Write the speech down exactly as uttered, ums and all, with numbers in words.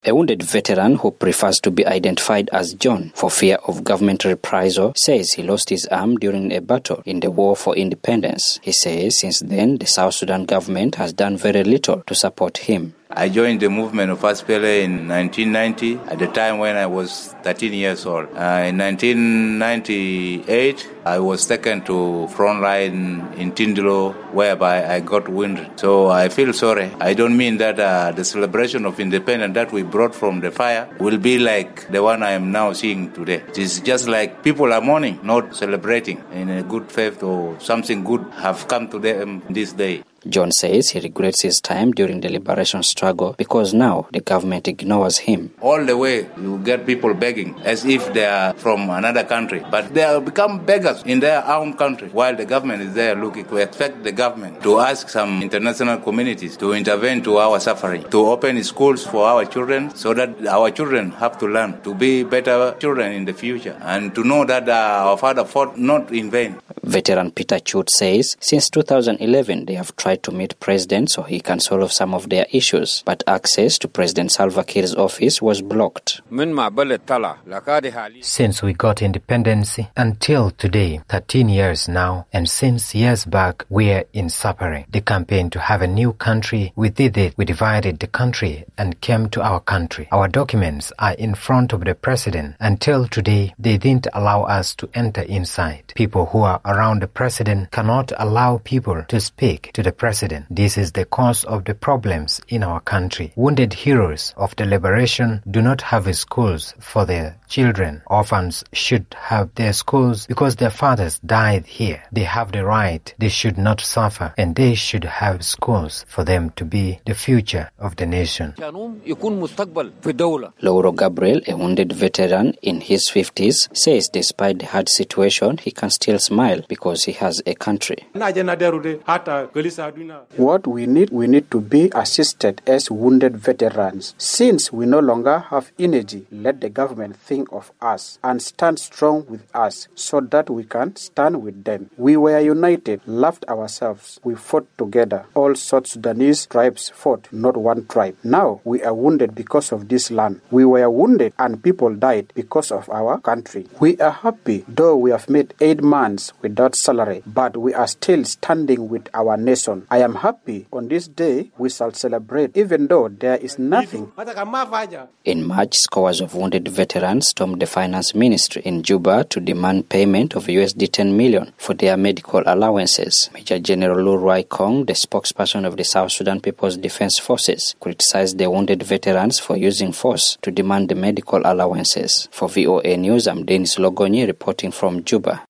A wounded veteran who prefers to be identified as John for fear of government reprisal says he lost his arm during a battle in the war for independence. He says since then the South Sudan government has done very little to support him. I joined the movement of S P L A in nineteen ninety, at the time when I was thirteen years old. Uh, in nineteen ninety-eight, I was taken to front line in Tindilo, whereby I got wounded. So I feel sorry. I don't mean that uh, the celebration of independence that we brought from the fire will be like the one I am now seeing today. It is just like people are mourning, not celebrating in a good faith or something good have come to them this day. John says he regrets his time during the liberation struggle because now the government ignores him. All the way you get people begging as if they are from another country, but they have become beggars in their own country while the government is there looking. We expect the government to ask some international communities to intervene to our suffering, to open schools for our children so that our children have to learn to be better children in the future and to know that uh, our father fought not in vain. Veteran Peter Chut says since two thousand eleven they have tried to meet President so he can solve some of their issues, but access to President Salva Kiir's office was blocked. Since we got independence until today, thirteen years now, and since years back we are in suffering. The campaign to have a new country, we did it. We divided the country and came to our country. Our documents are in front of the President. Until today, they didn't allow us to enter inside. People who are around the President cannot allow people to speak to the President. This is the cause of the problems in our country. Wounded heroes of the liberation do not have schools for their children. Orphans should have their schools because their fathers died here. They have the right. They should not suffer, and they should have schools for them to be the future of the nation. Lauro Gabriel, a wounded veteran in his fifties, says despite the hard situation, he can still smile because he has a country. What we need, we need to be assisted as wounded veterans. Since we no longer have energy, let the government think of us and stand strong with us so that we can stand with them. We were united, loved ourselves. We fought together. All South Sudanese tribes fought, not one tribe. Now we are wounded because of this land. We were wounded and people died because of our country. We are happy, though we have made eight months without salary, but we are still standing with our nation. I am happy on this day we shall celebrate even though there is nothing. In March, scores of wounded veterans stormed the finance ministry in Juba to demand payment of U S D ten million for their medical allowances. Major General Lu Roy Kong, the spokesperson of the South Sudan People's Defense Forces, criticized the wounded veterans for using force to demand the medical allowances. For V O A News, I'm Dennis Logonyi reporting from Juba.